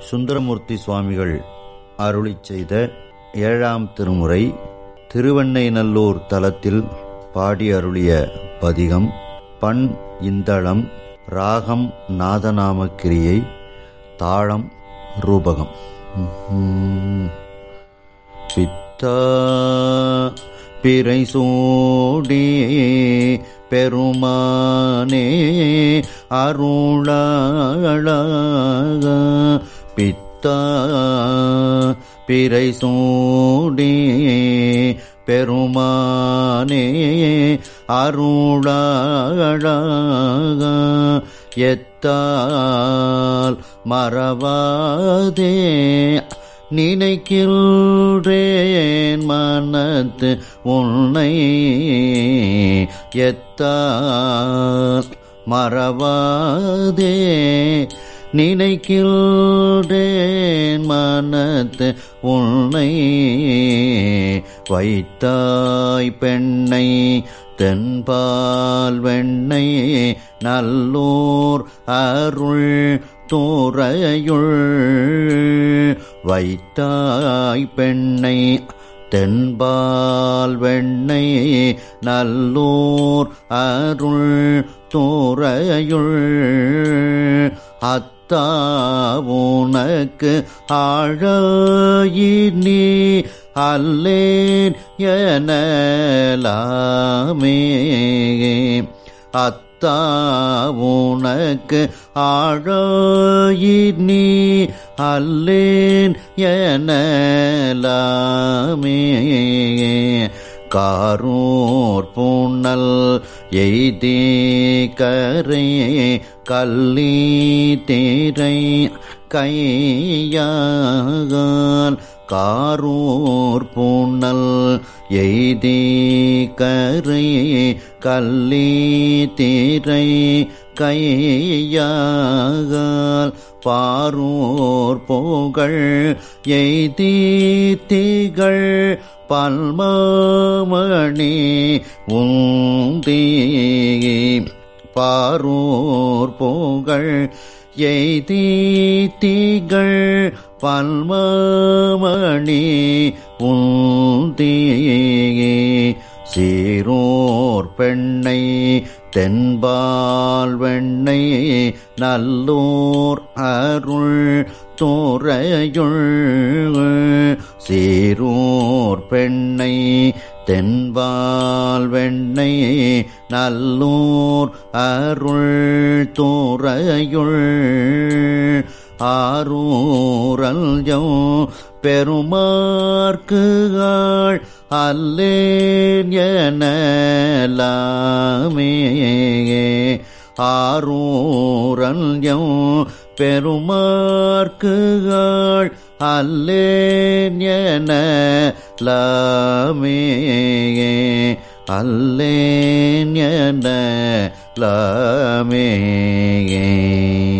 சுந்தரமூர்த்தி சுவாமிகள் அருளிச் செய்த 7ஆம் திருமுறை திருவெண்ணைநல்லூர் தலத்தில் பாடி அருளிய பதிகம். பண் இந்தளம், ராகம் நாதநாமக்கிரியை, தாளம் ரூபகம். பித்தா பிறை சூடி பெருமானே அருளாளா, பித்தா பிறை சூடி பெருமானே அருளாளா, எத்தால் மறவாதே நினைக்கின்றேன் மனத்து உன்னை, எத்தால் மறவாதே நினைக்கின்றேன் மனத்து உன்னை, வைத்தாய் பெண்ணை தென்பால் வெண்ணை நல்லூர் அருள் தூரையுள், வைத்தாய் பெண்ணை தென்பால் வெண்ணை நல்லூர் அருள் தூரையுள், அத்தா உனக்கு ஆழாயினி அல்லேன் எனலாமே, அத்தா உனக்கு ஆழாயினி அல்லேன் எனலாமே, காரூர் புனல் எய்தி கரை கல்லி தேரை கையால், காரூர் புனல் எய்தி கரை கல்லி தேரை கையால், பாரூர் புகழ் எய்தி திகழ் பல்மாமணி உந்தி, பாரூர் புகழ் எய்தி திகழ் பல்மாமணி உந்தி, சீரோர் பெண்ணை தென்பால் வெண்ணை நல்லூர் அருள் தூரையுள், சீரோர் பெண்ணை தென்பால் வெண்ணை நல்லூர் அருள் தூரையுள், ஆரூரல்யோ பெருமார்க்குகள் அல்லேன் எனலாமே, ஆரூரல்யோ பெருமார்க்குகள் அல்லேன் எனலாமே, அல்லேன் எனலாமே.